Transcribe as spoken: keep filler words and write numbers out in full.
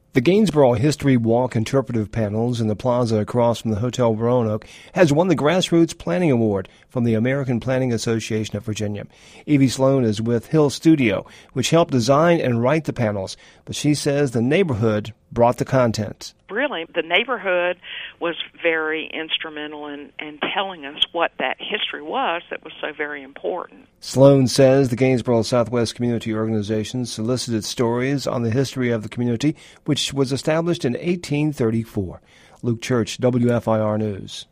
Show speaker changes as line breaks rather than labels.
The Gainsborough History Walk interpretive panels in the plaza across from the Hotel Roanoke has won the Grassroots Planning Award from the American Planning Association of Virginia. Evie Sloan is with Hill Studio, which helped design and write the panels, but she says the neighborhood brought the content.
Really, the neighborhood was very instrumental in, in telling us what that history was that was so very important.
Sloan says the Gainsborough Southwest Community Organization solicited stories on the history of the community, which was established in eighteen thirty-four. Luke Church, W F I R News.